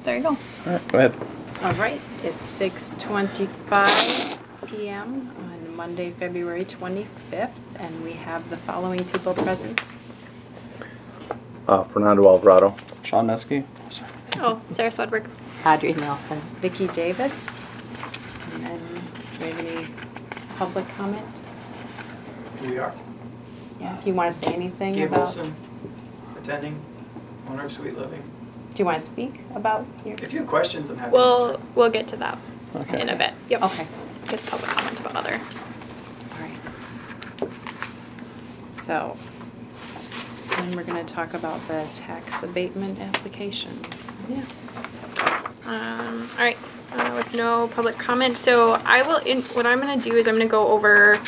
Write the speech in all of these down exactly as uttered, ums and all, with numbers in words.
there you go. All right, go ahead. All right, it's six twenty-five p m on Monday, February twenty-fifth, and we have the following people present. Uh, Fernando Alvarado. Sean Nesky. Oh, Sarah Swedberg. Audrey Nelson. Vicki Davis. And then, do we have any public comment? We are. Yeah. Do you want to say anything Gabe about? Wilson, attending, owner of Sweet Living. Do you want to speak about your? If you have questions, I'm happy to We'll answer. we'll get to that Okay. in a bit. Yep. Okay. Just public comment about other. All right. So, then we're going to talk about the tax abatement application. Yeah. Um, all right. Uh, with no public comment, so I will. In, what I'm going to do is I'm going to go over.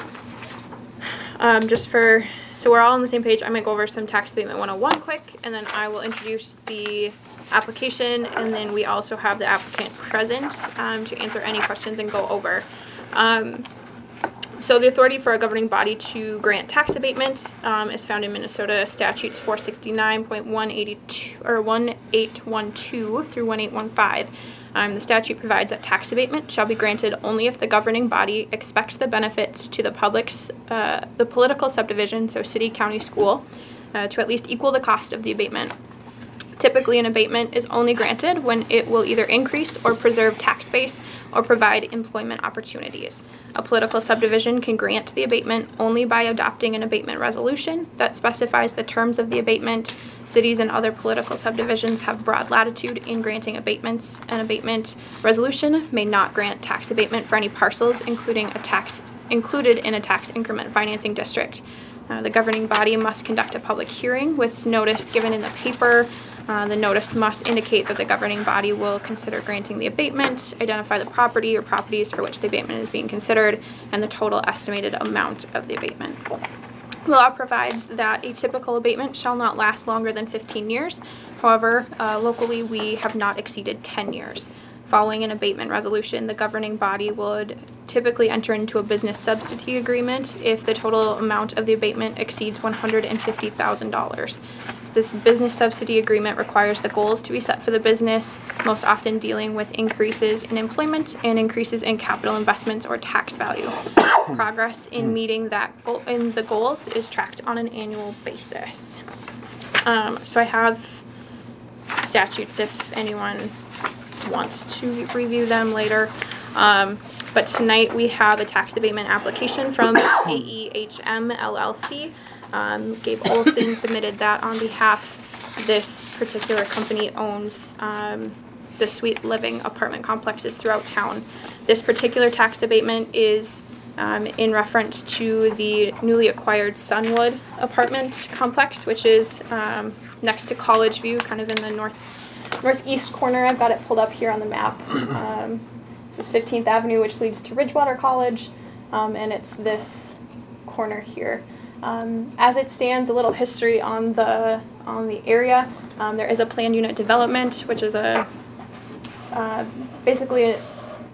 Um, just for so we're all on the same page. I'm going to go over some tax abatement one oh one quick, and then I will introduce the application, and then we also have the applicant present um, to answer any questions and go over. Um, So the authority for a governing body to grant tax abatement um, is found in Minnesota statutes four sixty-nine point one eighty-two or one eight one two through one eight one five. Um, the statute provides that tax abatement shall be granted only if the governing body expects the benefits to the public's uh, the political subdivision, so city, county, school, uh, to at least equal the cost of the abatement. Typically, an abatement is only granted when it will either increase or preserve tax base or provide employment opportunities. A political subdivision can grant the abatement only by adopting an abatement resolution that specifies the terms of the abatement. Cities and other political subdivisions have broad latitude in granting abatements. An abatement resolution may not grant tax abatement for any parcels, including a tax included in a tax increment financing district. Uh, the governing body must conduct a public hearing with notice given in the paper. Uh, the notice must indicate that the governing body will consider granting the abatement, identify the property or properties for which the abatement is being considered, and the total estimated amount of the abatement. The law provides that a typical abatement shall not last longer than fifteen years. However, uh, locally we have not exceeded ten years. Following an abatement resolution, the governing body would typically enter into a business subsidy agreement if the total amount of the abatement exceeds one hundred fifty thousand dollars. This business subsidy agreement requires the goals to be set for the business, most often dealing with increases in employment and increases in capital investments or tax value. Progress in meeting that goal in the goals is tracked on an annual basis. Um, so I have statutes if anyone wants to review them later. Um, but tonight we have a tax abatement application from A E H M L L C. Um, Gabe Olson submitted that on behalf. This particular company owns um, the Sweet Living apartment complexes throughout town. This particular tax abatement is um, in reference to the newly acquired Sunwood apartment complex, which is um, next to College View, kind of in the north northeast corner. I've got it pulled up here on the map. Um, this is fifteenth Avenue, which leads to Ridgewater College, um, and it's this corner here. Um, as it stands, a little history on the on the area. Um, there is a planned unit development, which is a uh, basically a,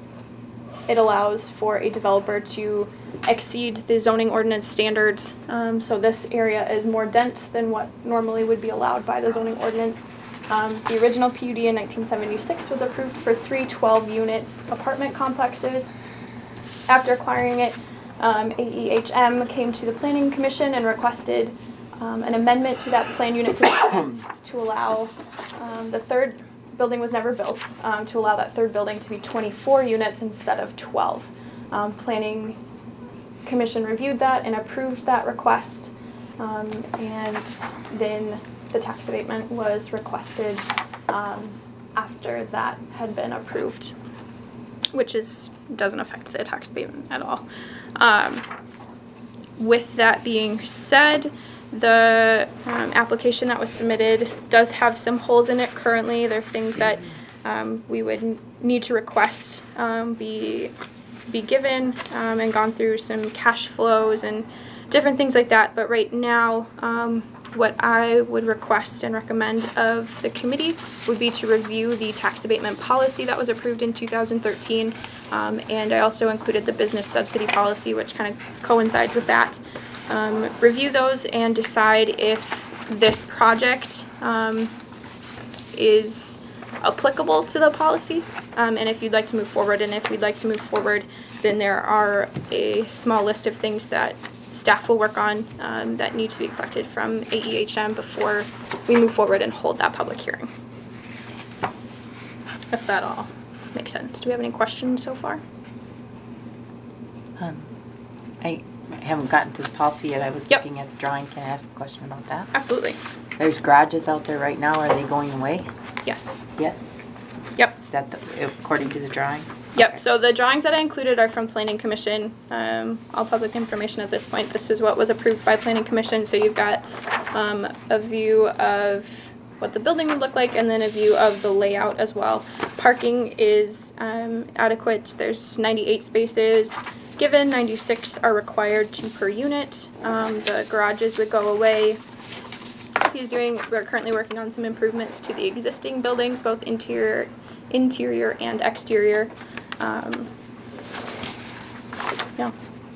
it allows for a developer to exceed the zoning ordinance standards. Um, so this area is more dense than what normally would be allowed by the zoning ordinance. Um, the original P U D in nineteen seventy-six was approved for three twelve-unit apartment complexes. After acquiring it, um, A E H M came to the Planning Commission and requested um, an amendment to that plan unit development to allow um, the third building was never built, um, to allow that third building to be twenty-four units instead of twelve. Um, Planning Commission reviewed that and approved that request, um, and then the tax abatement was requested um, after that had been approved, which is doesn't affect the tax abatement at all. Um, with that being said, the um, application that was submitted does have some holes in it currently. There are things that um, we would n- need to request um, be be given um, and gone through some cash flows and different things like that. But right now, um, what I would request and recommend of the committee would be to review the tax abatement policy that was approved in two thousand thirteen, um, and I also included the business subsidy policy, which kind of coincides with that. Um, review those and decide if this project um, is applicable to the policy, um, and if you'd like to move forward. And if we'd like to move forward, then there are a small list of things that staff will work on um, that need to be collected from A E H M before we move forward and hold that public hearing. If that all makes sense. Do we have any questions so far? Um, I haven't gotten to the policy yet. I was Yep. looking at the drawing. Can I ask a question about that? Absolutely. There's garages out there right now. Are they going away? Yes. Yes. Yep. Is that the, according to the drawing? Yep, Okay. so the drawings that I included are from Planning Commission, um, all public information at this point. This is what was approved by Planning Commission, so you've got, um, a view of what the building would look like and then a view of the layout as well. Parking is, um, adequate. There's ninety-eight spaces given, ninety-six are required, two per unit. Um, the garages would go away. He's doing, we're currently working on some improvements to the existing buildings, both interior, interior and exterior. Um, yeah.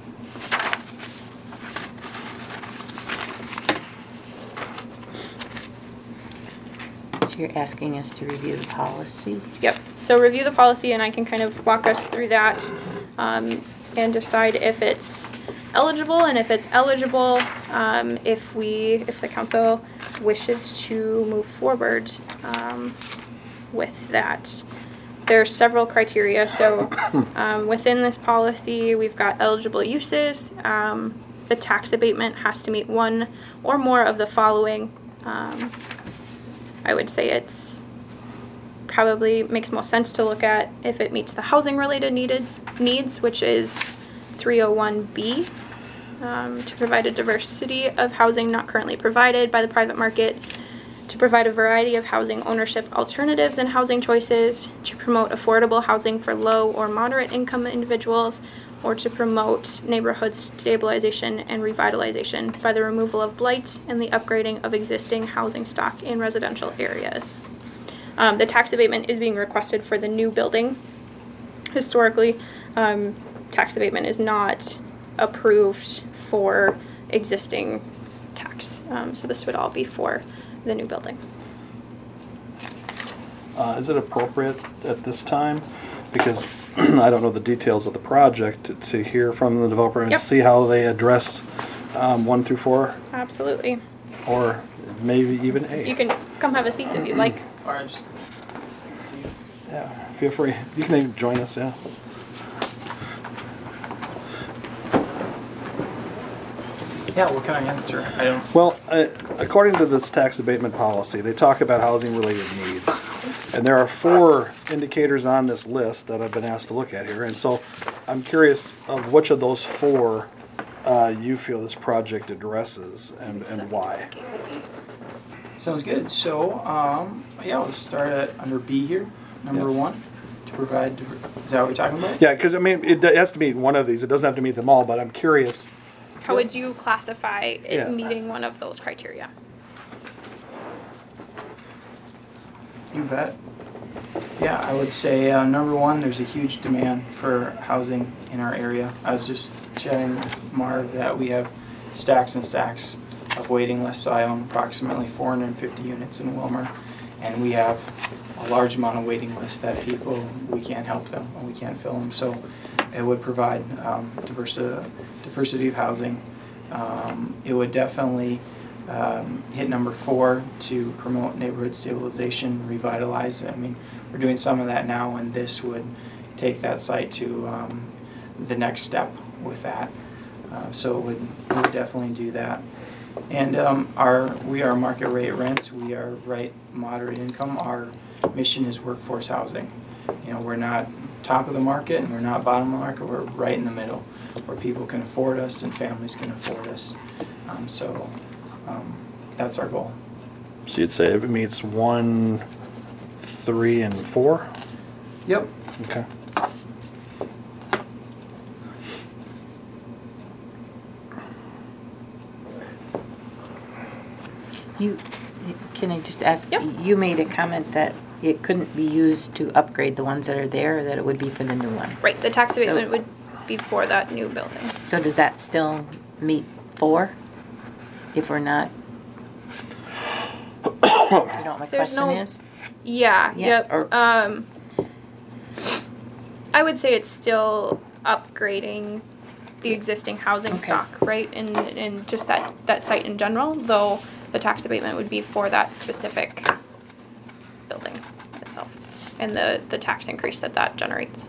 So you're asking us to review the policy? Yep. So review the policy and I can kind of walk us through that um, and decide if it's eligible, and if it's eligible, um, if we, if the council wishes to move forward um, with that. There are several criteria. So um, within this policy, we've got eligible uses. Um, the tax abatement has to meet one or more of the following. Um, I would say it's probably makes most sense to look at if it meets the housing related needed needs, which is three oh one B, um, to provide a diversity of housing not currently provided by the private market, to provide a variety of housing ownership alternatives and housing choices, to promote affordable housing for low or moderate income individuals, or to promote neighborhood stabilization and revitalization by the removal of blight and the upgrading of existing housing stock in residential areas. Um, the tax abatement is being requested for the new building. Historically, um, tax abatement is not approved for existing tax. Um, so this would all be for the new building. Uh, is it appropriate at this time? Because I don't know the details of the project to, to hear from the developer and Yep. see how they address um, one through four, Absolutely. or maybe even eight. You can come have a seat if you'd like. Or I just, just see you. Yeah, feel free. You can even join us. Yeah. Yeah, what can I answer? I don't. Well, uh, according to this tax abatement policy, they talk about housing-related needs. And there are four indicators on this list that I've been asked to look at here. And so I'm curious of which of those four uh, you feel this project addresses and, and why. Sounds good. So, um, yeah, we'll start at under B here, number Yeah. one, to provide. Diver- Is that what we're talking about? Yeah, because I mean, it it has to meet one of these. It doesn't have to meet them all, but I'm curious. How would you classify it Yeah. meeting one of those criteria? You bet. Yeah, I would say uh, number one, there's a huge demand for housing in our area. I was just chatting with Marv that we have stacks and stacks of waiting lists. So I own approximately four hundred fifty units in Wilmer, and we have a large amount of waiting lists that people, we can't help them, and we can't fill them. So it would provide um, diversity, diversity of housing. Um, it would definitely um, hit number four to promote neighborhood stabilization, revitalize. I mean, we're doing some of that now, and this would take that site to um, the next step with that. Uh, so it would, it would definitely do that. And um, our we are market rate rents. We are right moderate income. Our mission is workforce housing. You know, we're not top of the market and we're not bottom of the market. We're right in the middle, where people can afford us and families can afford us. Um, so um, that's our goal. So you'd say it meets one, three, and four? Yep. Okay. You, can I just ask, Yep. you made a comment that it couldn't be used to upgrade the ones that are there, or that it would be for the new one? Right, the tax So- abatement would be for that new building. So does that still meet four? If we're not? You know what my There's question no- is? Yeah, Yeah, yep. or- Um, I would say it's still upgrading the existing housing Okay. stock, right? And, and just that, that site in general, though the tax abatement would be for that specific building itself and the, the tax increase that that generates.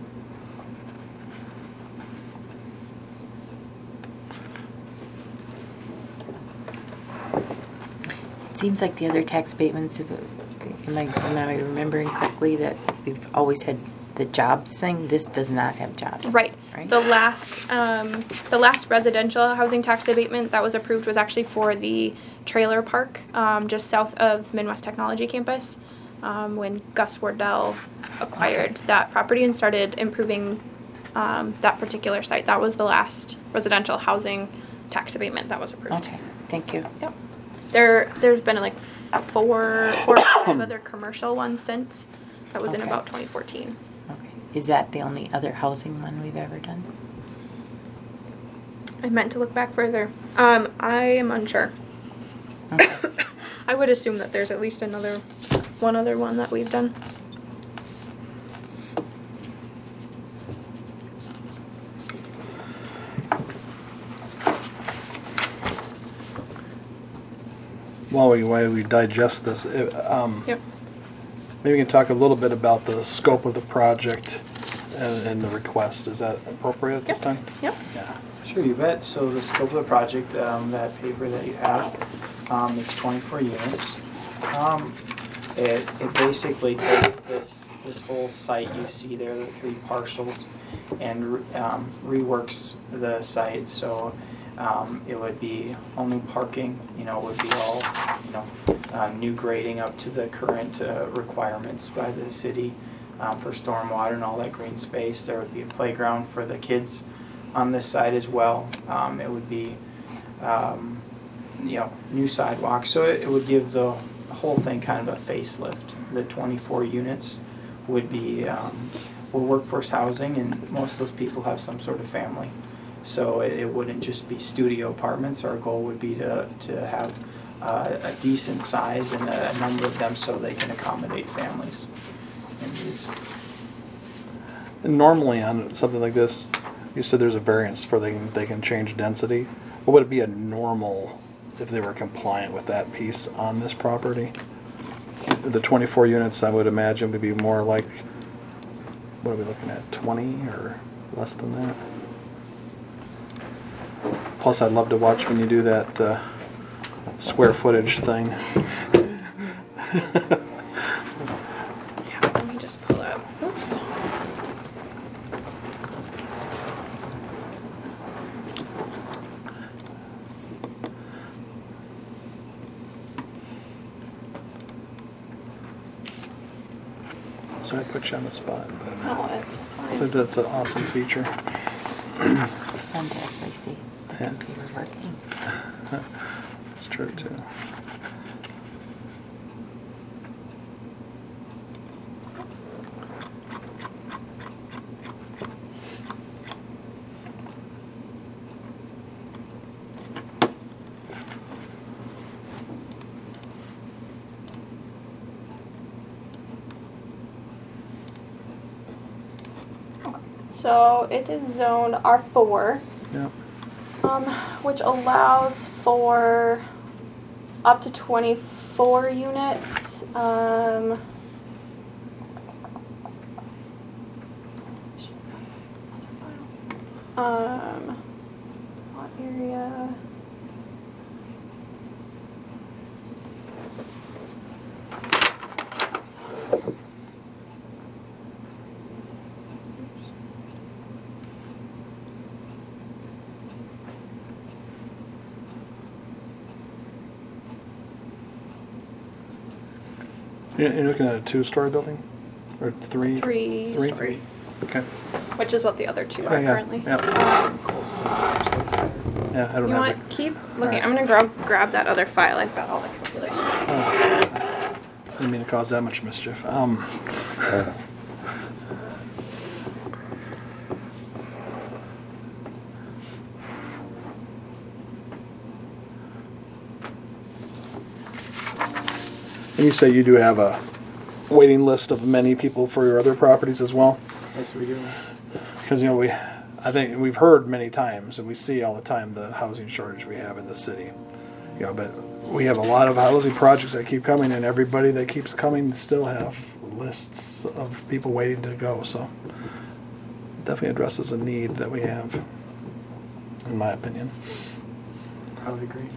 It seems like the other tax abatements, if it- am I, am I remembering correctly that we've always had the jobs thing? This does not have jobs. Right. Right? The last, um, the last residential housing tax abatement that was approved was actually for the trailer park, um, just south of Midwest Technology Campus, um, when Gus Wardell acquired that property and started improving, um, that particular site. That was the last residential housing tax abatement that was approved. Okay, thank you. Yep. There, there's been like four, four or five other commercial ones since. That was in Okay. about twenty fourteen. Okay. Is that the only other housing one we've ever done? I meant to look back further. Um, I am unsure. Okay. I would assume that there's at least another, one other one that we've done. While we, while we digest this, uh, um, Yep. maybe we can talk a little bit about the scope of the project and, and the request. Is that appropriate at this Yep. time? Yep. Yeah. Sure, you bet. So the scope of the project, um, that paper that you have, um, it's twenty-four units. Um, it, it basically takes this, this whole site you see there, the three parcels, and, re- um, reworks the site. So, um, it would be all new parking, you know, it would be all, you know, uh, new grading up to the current, uh, requirements by the city, um, for stormwater and all that green space. There would be a playground for the kids on this side as well. Um, it would be, um, you know, new sidewalks. So it, it would give the, the whole thing kind of a facelift. The twenty-four units would be, um, were workforce housing, and most of those people have some sort of family. So it, it wouldn't just be studio apartments. Our goal would be to, to have uh, a decent size and a, a number of them so they can accommodate families in these. And normally on something like this, you said there's a variance for they can, they can change density. What would it be a normal if they were compliant with that piece on this property? The twenty-four units, I would imagine, would be more like, what are we looking at, twenty or less than that? Plus, I'd love to watch when you do that uh, square footage thing. Yeah, let me just pull up. Oops. So I put you on the spot, but Oh, that's just fine. so that's an awesome feature. It's fun to actually see the Yeah. computer working. It's true too. So it is zoned R four, Yeah. um, which allows for up to twenty-four units. Um, um, lot area. You're you're looking at a two-story building, or three? Three Three? story, Okay. which is what the other two Yeah, are yeah, currently. yeah. Um, Yeah, I don't you have want the. keep looking? Alright. I'm gonna grab grab that other file. I've got all the calculations. Oh, didn't mean to cause that much mischief. Um, and you say you do have a waiting list of many people for your other properties as well? Yes, we do. Because, you know, we, I think we've heard many times, and we see all the time the housing shortage we have in the city. You know, but we have a lot of housing projects that keep coming, and everybody that keeps coming still have lists of people waiting to go. So definitely addresses a need that we have, in my opinion. I would agree.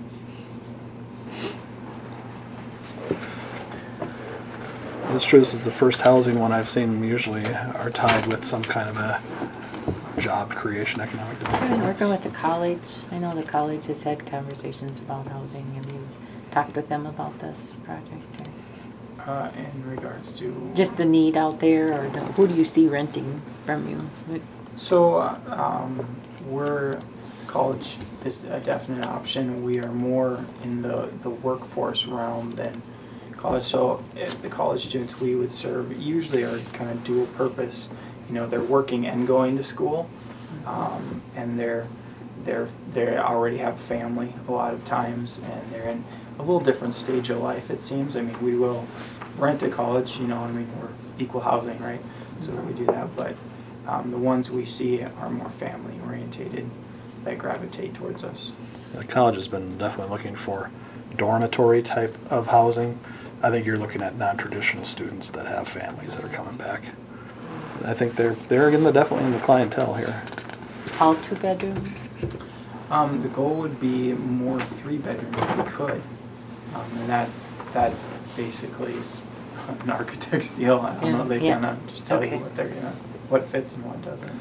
It's true, this is the first housing one I've seen usually are tied with some kind of a job creation, economic I've been development. working with the college. I know the college has had conversations about housing. Have you talked with them about this project? Or Uh, in regards to just the need out there, or the, who do you see renting from you? What- So, uh, um, we're, college is a definite option. We are more in the, the workforce realm than college. So, if the college students we would serve usually are kind of dual purpose. You know, they're working and going to school, um, and they're, they're, they already have family a lot of times, and they're in a little different stage of life, it seems. I mean, we will rent a college, you know, I mean, we're equal housing, right? So we do that, but um, the ones we see are more family orientated that gravitate towards us. The college has been definitely looking for dormitory type of housing. I think you're looking at non-traditional students that have families that are coming back. And I think they're they're in the definitely in the clientele here. All two bedroom? Um, the goal would be more three bedroom if we could, um, and that that basically is an architect's deal. I don't Yeah, know. They yeah. kind of just tell Okay. you what they're gonna, what fits and what doesn't.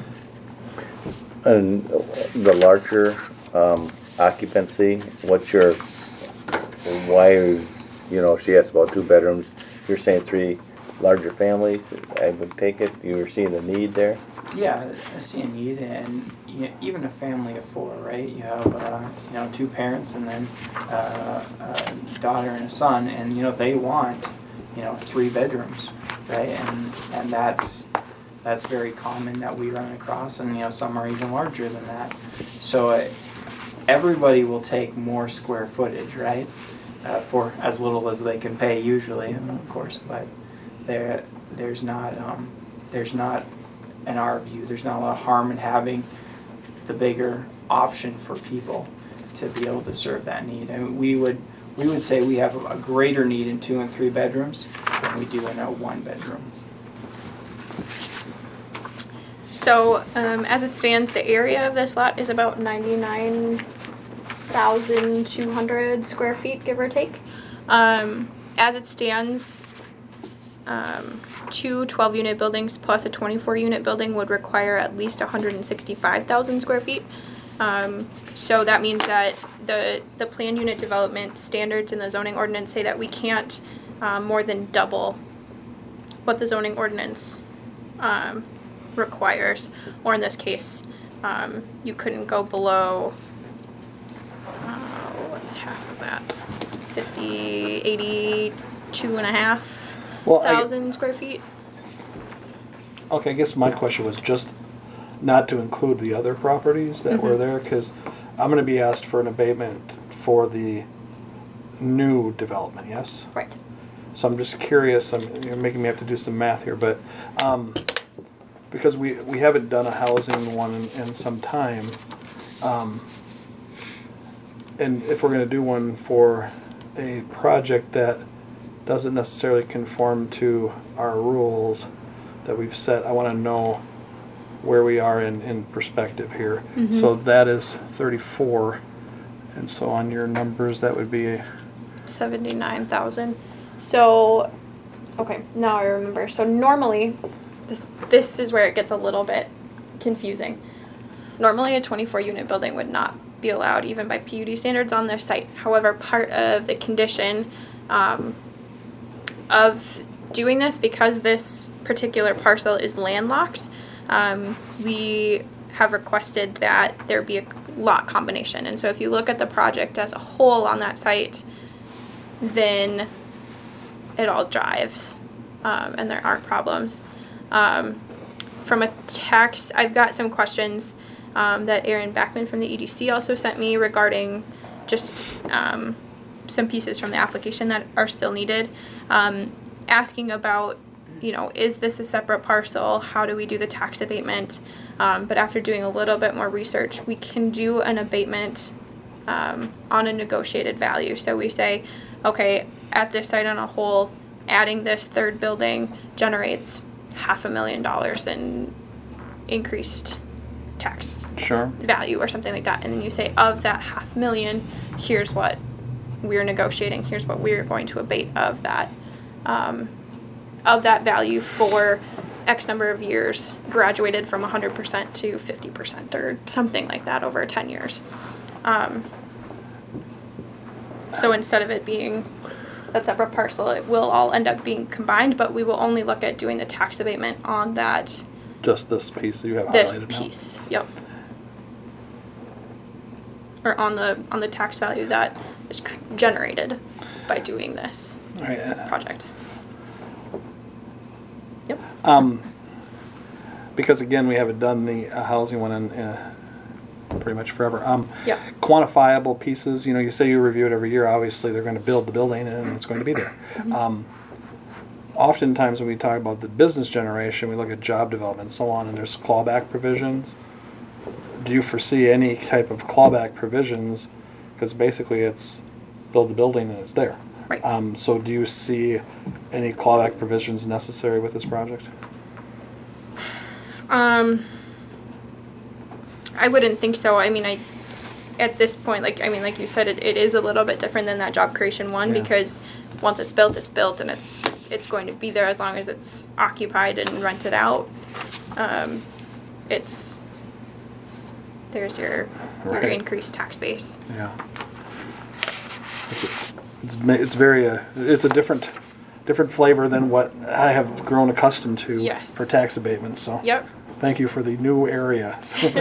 And the larger um, occupancy, what's your, why, are- you know, she asked about two bedrooms, you're saying three larger families, I would take it, you were seeing a need there? Yeah, I see a need, and y- even a family of four, right? You have, uh, you know, two parents and then uh, a daughter and a son, and, you know, they want, you know, three bedrooms, right? And and that's that's very common that we run across, and, you know, some are even larger than that. So uh, everybody will take more square footage, right? Uh, for as little as they can pay usually, of course, but there there's not um, there's not in our view, there's not a lot of harm in having the bigger option for people to be able to serve that need. I mean, we would we would say we have a greater need in two and three bedrooms than we do in a one bedroom. So, um, as it stands, the area of this lot is about ninety-nine thousand two hundred square feet, give or take. Um, as it stands, um, two twelve-unit buildings plus a twenty-four unit building would require at least one hundred sixty-five thousand square feet. Um, so that means that the, the planned unit development standards in the zoning ordinance say that we can't um, more than double what the zoning ordinance um, requires, or in this case, um, you couldn't go below, uh, what's half of that, fifty, eighty-two and a half Well, I- thousand square feet. Okay, I guess my question was just not to include the other properties that were there, because I'm gonna be asked for an abatement for the new development, yes? Right. So I'm just curious, I'm, you're making me have to do some math here, but, um, because we, we haven't done a housing one in, in some time, um, and if we're gonna do one for a project that doesn't necessarily conform to our rules that we've set, I wanna know where we are in, in perspective here. So that is thirty-four, and so on your numbers, that would be, seventy-nine thousand. So, okay, now I remember. So normally, this this is where it gets a little bit confusing. Normally, a twenty-four unit building would not be allowed, even by P U D standards, on their site. However, part of the condition um, of doing this, because this particular parcel is landlocked, um, we have requested that there be a lot combination. And so if you look at the project as a whole on that site, then it all jives, um, and there aren't problems. Um, from a tax, I've got some questions um, that Aaron Backman from the E D C also sent me regarding just um, some pieces from the application that are still needed. Um, asking about, you know, is this a separate parcel? How do we do the tax abatement? Um, but after doing a little bit more research, we can do an abatement um, on a negotiated value. So we say, okay, at this site on a whole, adding this third building generates half a million dollars in increased tax Sure. value or something like that. And then you say, of that half million, here's what we're negotiating, here's what we're going to abate of that. Um, of that value for X number of years, graduated from one hundred percent to fifty percent or something like that over ten years. Um, so instead of it being a separate parcel, it will all end up being combined, but we will only look at doing the tax abatement on that, Just this piece that you have this highlighted now? piece. Yep. Or on the on the tax value that is c- generated by doing this All right. uh, project. Yep. Um, because again, we haven't done the uh, housing one in, uh, pretty much forever. Um, Yep. Quantifiable pieces, you know, you say you review it every year, obviously they're gonna build the building and it's going to be there. Um, oftentimes when we talk about the business generation, we look at job development and so on, and there's clawback provisions. Do you foresee any type of clawback provisions? Because basically it's build the building and it's there. Right. Um, so do you see any clawback provisions necessary with this project? Um, I wouldn't think so. I mean, I, at this point, like, I mean, like you said, it, it is a little bit different than that job creation one Yeah. because once it's built, it's built and it's, it's going to be there as long as it's occupied and rented out. Um, it's, there's your, your Right. increased tax base. Yeah. It's, it's, ma- it's very, uh, it's a different, different flavor than what I have grown accustomed to Yes. for tax abatements, so. Yep. Thank you for the new area.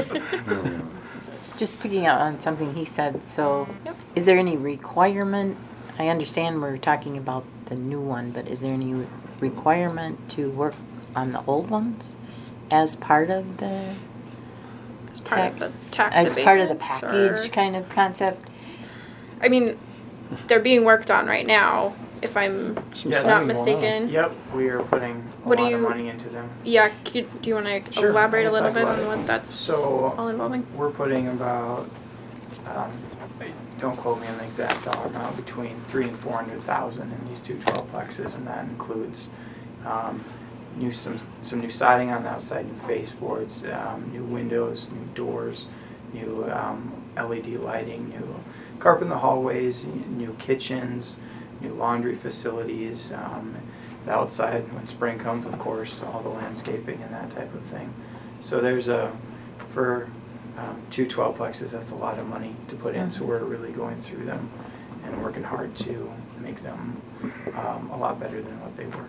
Just picking up on something he said, so Yep. is there any requirement? I understand we're talking about the new one, but is there any requirement to work on the old ones as part of the, As part of the tax as part of the abatement, or- package kind of concept? I mean, they're being worked on right now, if I'm Some Yes. not signing going on. mistaken. Yep, we are putting a What do lot of you- money into them. Yeah, could, do you want to Sure, elaborate I a can little talk bit about on it. what that's So- all involving? We're putting about, um, don't quote me on the exact dollar amount, between three and four hundred thousand in these two twelve-plexes, and that includes um, new some some new siding on the outside, new baseboards, um, new windows, new doors, new um, L E D lighting, new carpet in the hallways, new kitchens, new laundry facilities. Um, the outside, when spring comes, of course, all the landscaping and that type of thing. So there's a for Um, two twelve-plexes, that's a lot of money to put in, so we're really going through them and working hard to make them um, a lot better than what they were.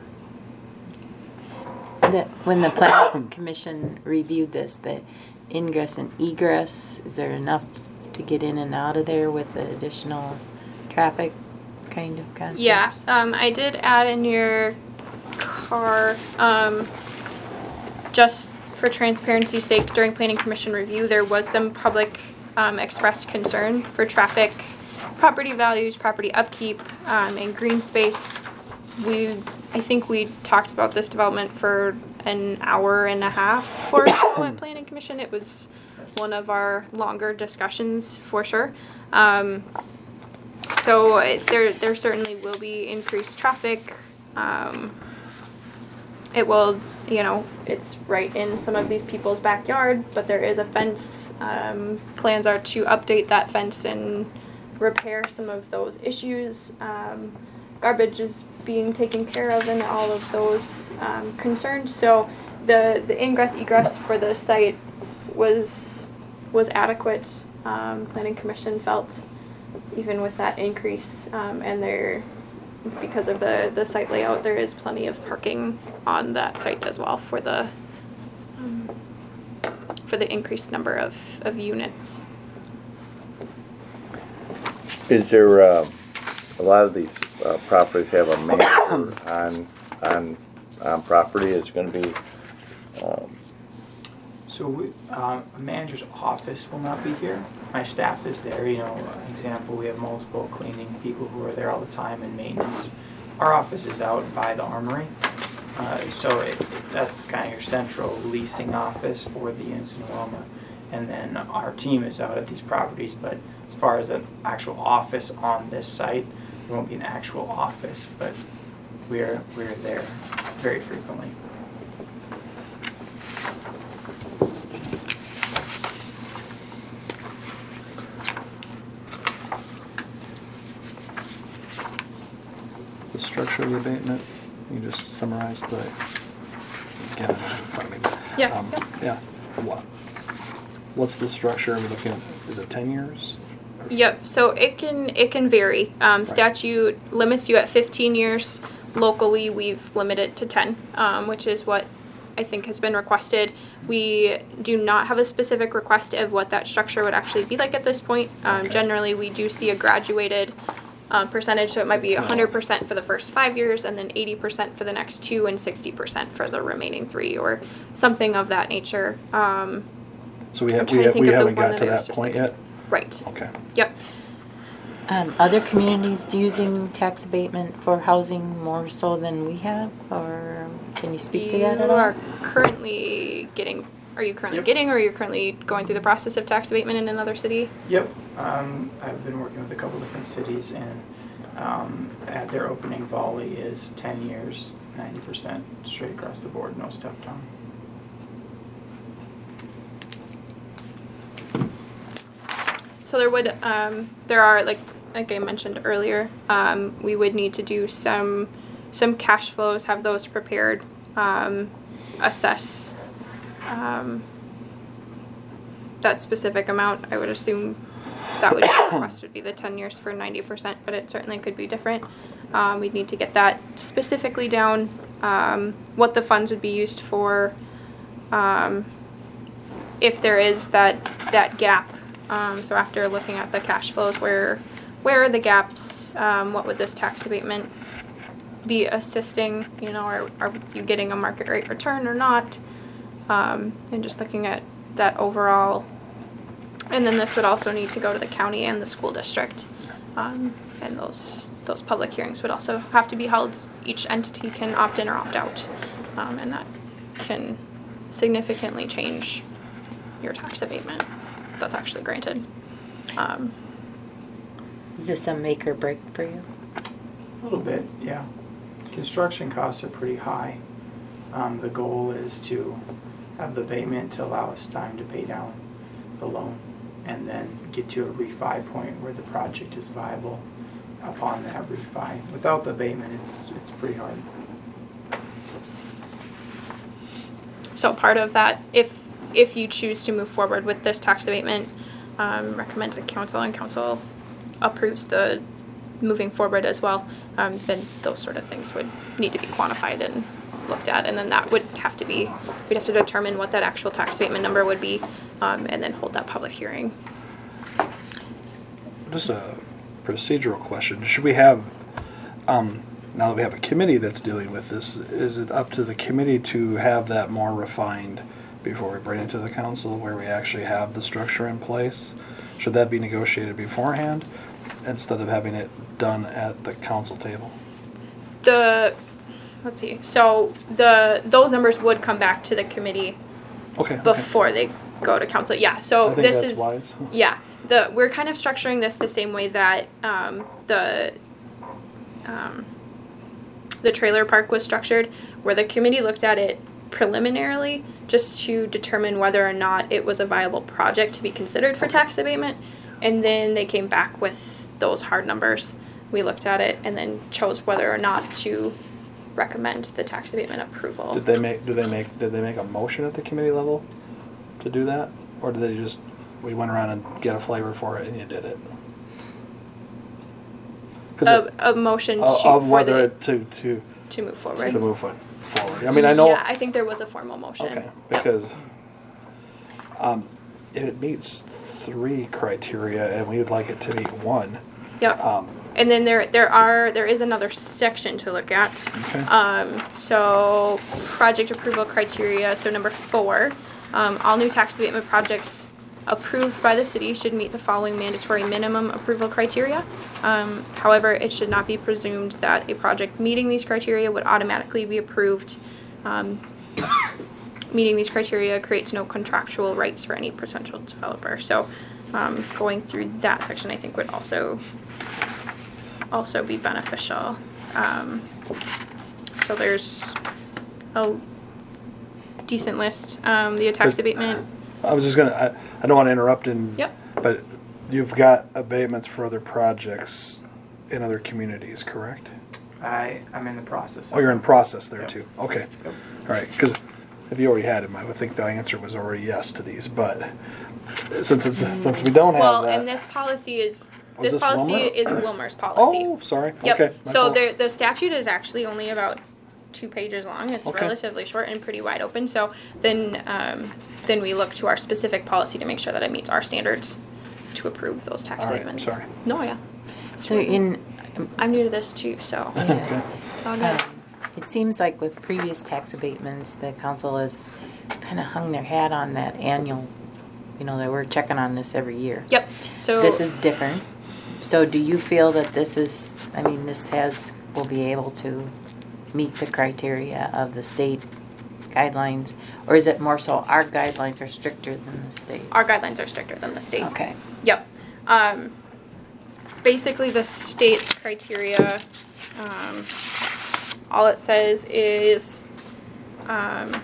The, when the planning commission reviewed this, the ingress and egress, is there enough to get in and out of there with the additional traffic kind of concepts? Yeah, um, I did add in your car, um, just for transparency's sake, during planning commission review, there was some public, um, expressed concern for traffic, property values, property upkeep, um, and green space. We, I think we talked about this development for an hour and a half or so at planning commission. It was one of our longer discussions for sure. Um, so it, there, there certainly will be increased traffic. Um, it will, you know, it's right in some of these people's backyard, but there is a fence. Um, plans are to update that fence and repair some of those issues. Um, garbage is being taken care of and all of those um, concerns. So the, the ingress egress for the site was was adequate. Um, Planning Commission felt even with that increase, um, and there, because of the, the site layout, there is plenty of parking on that site as well for the um, for the increased number of, of units. Is there, uh, a lot of these uh, properties have a manager on, on, on property, it's gonna be, um, So we, um, a manager's office will not be here. My staff is there, you know, example, we have multiple cleaning people who are there all the time and maintenance. our office is out by the armory. Uh, so it, it, that's kind of your central leasing office for the units in Wilmer. And then our team is out at these properties, but as far as an actual office on this site, there won't be an actual office, but we're, we're there very frequently. The structure of the abatement, you just summarize the, get it in front of me. Yeah, Um, yeah. Yeah, what, what's the structure, are we looking, is it ten years? Yep, so it can it can vary. Um, statute limits you at fifteen years. Locally, we've limited to ten, um, which is what I think has been requested. We do not have a specific request of what that structure would actually be like at this point. Um, Okay. Generally, we do see a graduated uh, percentage, so it might be one hundred percent for the first five years, and then eighty percent for the next two, and sixty percent for the remaining three, or something of that nature. Um, So we I'm have, trying we to have, think we of the haven't one got to that I was that just point thinking. yet? right. Okay. Yep. Um, other communities using tax abatement for housing more so than we have, or can you speak to that at You all? are currently getting, are you currently Yep. getting, or are you currently going through the process of tax abatement in another city? Yep, um, I've been working with a couple different cities, and um, at their opening volley is ten years, ninety percent straight across the board, no step down. So there would, um, there are, like, like I mentioned earlier, um, we would need to do some, some cash flows, have those prepared, um, assess, um, that specific amount. I would assume that would be, the request would be the ten years for ninety percent, but it certainly could be different. Um, we'd need to get that specifically down, um, what the funds would be used for, um, if there is that, that gap. Um, so after looking at the cash flows, where, where are the gaps? Um, what would this tax abatement be assisting? You know, are, are you getting a market rate return or not? Um, and just looking at that overall. And then this would also need to go to the county and the school district. Um, and those, those public hearings would also have to be held. Each entity can opt in or opt out. Um, and that can significantly change your tax abatement that's actually granted. Um, Is this a make or break for you? A little bit, yeah. Construction costs are pretty high. Um, the goal is to have the abatement to allow us time to pay down the loan and then get to a refi point where the project is viable upon that refi. Without the abatement, it's, it's pretty hard. So part of that, if if you choose to move forward with this tax abatement, um, recommends to council and council approves the moving forward as well, um, then those sort of things would need to be quantified and looked at, and then that would have to be, we'd have to determine what that actual tax abatement number would be, um, and then hold that public hearing. Just a procedural question. Should we have, um, now that we have a committee that's dealing with this, is it up to the committee to have that more refined before we bring it to the council, where we actually have the structure in place? Should that be negotiated beforehand instead of having it done at the council table? The, let's see, so the, those numbers would come back to the committee Okay. okay. before they go to council, yeah, so I think this that's is. wise. Yeah, the, we're kind of structuring this the same way that, um, the, um, the trailer park was structured, where the committee looked at it preliminarily just to determine whether or not it was a viable project to be considered for tax abatement, and then they came back with those hard numbers. We looked at it and then chose whether or not to recommend the tax abatement approval. Did they make, do they make, did they make a motion at the committee level to do that? Or did they just, we went around and get a flavor for it and you did it? 'Cause A, it- a motion to, Of for of whether the, it, to, to, to move to forward. move it forward. I mean, I know. Yeah, I think there was a formal motion. Okay, Yep. because um, if it meets three criteria and we would like it to meet one, Yep. um, And then there there are there is another section to look at. okay. Um, so project approval criteria. So number four, um, all new tax abatement projects approved by the city should meet the following mandatory minimum approval criteria. Um, however, it should not be presumed that a project meeting these criteria would automatically be approved. Um, meeting these criteria creates no contractual rights for any potential developer. So um, going through that section, I think would also also be beneficial. Um, so there's a decent list. Um, the tax But- abatement. I was just gonna, I, I don't wanna interrupt and. Yep. But you've got abatements for other projects in other communities, correct? I, I'm in the process. Oh, you're in process there Yep. too, okay. Yep. All right, because if you already had them, I would think the answer was already yes to these, but since it's, since we don't have Well, that. and this policy is, Was this this policy Wilmer? is Wilmer's policy. Oh, sorry, Yep. okay. my So fault. the, the statute is actually only about two pages long. It's Okay. relatively short and pretty wide open. So then, um, then we look to our specific policy to make sure that it meets our standards to approve those tax All right, statements. sorry. No, yeah. So in, I'm new to this too, so yeah, it's all good. um, it seems like with previous tax abatements, the council has kind of hung their hat on that annual, you know, that we're checking on this every year. Yep. So This is different. So do you feel that this is, I mean, this has, will be able to meet the criteria of the state guidelines? Or is it more so our guidelines are stricter than the state? our guidelines are stricter than the state. Okay. Yep. Um, basically, the state's criteria, um, all it says is um,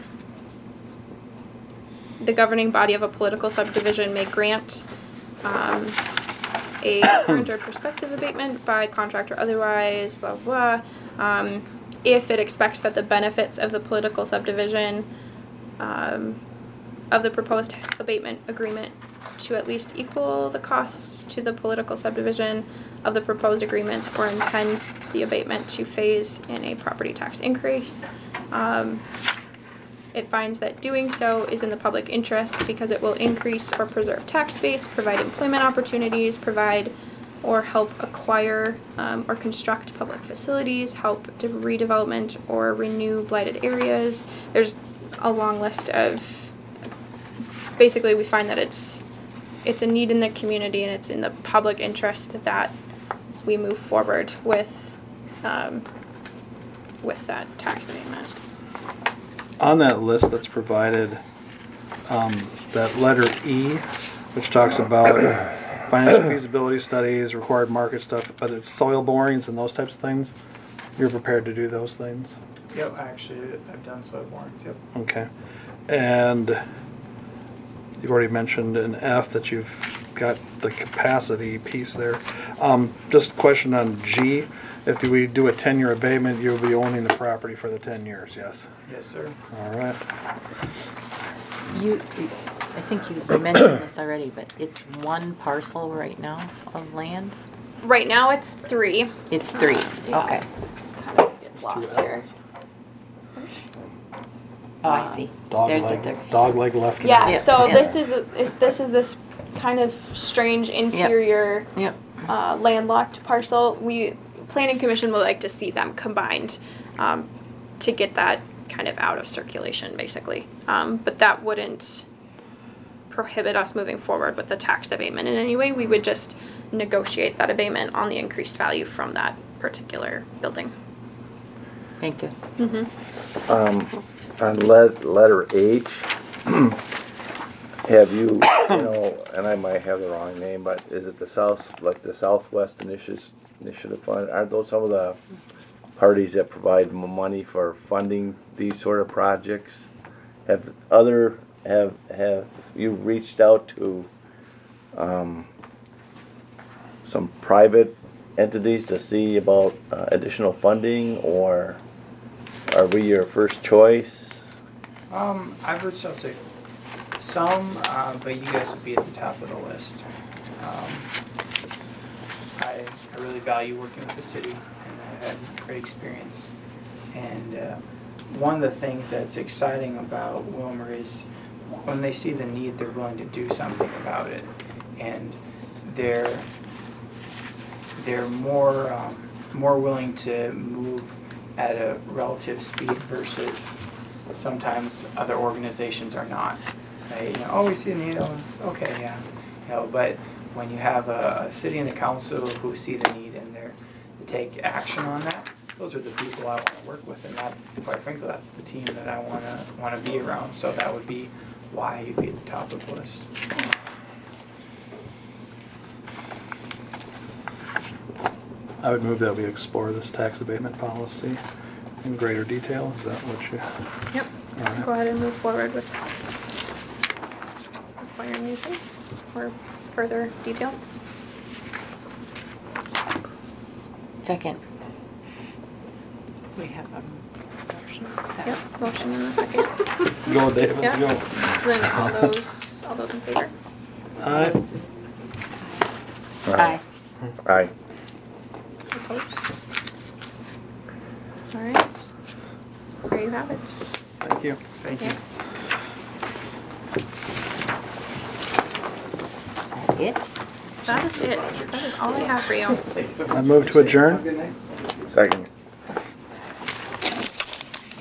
the governing body of a political subdivision may grant um, a current or prospective abatement by contract or otherwise, blah, blah, blah, um, if it expects that the benefits of the political subdivision um, of the proposed abatement agreement to at least equal the costs to the political subdivision of the proposed agreements, or intends the abatement to phase in a property tax increase. Um, it finds that doing so is in the public interest because it will increase or preserve tax base, provide employment opportunities, provide or help acquire um, or construct public facilities, help to redevelopment or renew blighted areas. There's a long list of, basically we find that it's it's a need in the community and it's in the public interest that we move forward with um, with that tax abatement. On that list that's provided, um, that letter E, which talks about financial feasibility studies, required market stuff, but it's soil borings and those types of things, you're prepared to do those things? Yep, actually, I've done soil borings, yep. Okay. And you've already mentioned in F that you've got the capacity piece there. Um, just a question on G, if we do a ten-year abatement, you'll be owning the property for the ten years, yes? Yes, sir. All right. You, I think you mentioned this already, but it's one parcel right now of land? Right now it's three. It's three, Yeah. okay. Kind of get lost here. Oh, I see. Dog There's the leg, third. dog leg left. and Yeah, right. Yeah, so yeah. this is, a- is this is this kind of strange interior Yep. uh, landlocked parcel. We, Planning Commission would like to see them combined um, to get that kind of out of circulation, basically. Um, but that wouldn't prohibit us moving forward with the tax abatement in any way. We would just negotiate that abatement on the increased value from that particular building. Thank you. Mm-hmm. Um, on let, letter H, have you, you know, and I might have the wrong name, but is it the South, like the Southwest Initiative, Initiative Fund? Aren't those some of the parties that provide m- money for funding these sort of projects? Have other, have, have you reached out to, um, some private entities to see about uh, additional funding, or are we your first choice? Um, I've reached out to some, uh, but you guys would be at the top of the list. Um, I, I really value working with the city, and I've had great experience. And uh, one of the things that's exciting about Wilmer is when they see the need, they're willing to do something about it, and they're they're more um, more willing to move at a relative speed versus sometimes other organizations are not. Right? You know, oh, we see the need. Oh, it's okay, yeah. You know, but when you have a, a city and a council who see the need and they're to take action on that, those are the people I want to work with, and that, quite frankly, that's the team that I want to want to be around. So that would be why you'd be at the top of the list. I would move that we explore this tax abatement policy in greater detail. Is that what you? Yep. All right. Go ahead and move forward with acquiring new things or further detail. Second. We have a motion. Yep, motion in a second. Go, Dave. Let's Yeah. go. So then all those, all those in favor? Aye. Aye. Aye. Opposed? All right. There you have it. Thank you. Thank you. Yes. Is that it? That is it. That is all I have for you. I move to adjourn. Have a good night. Second.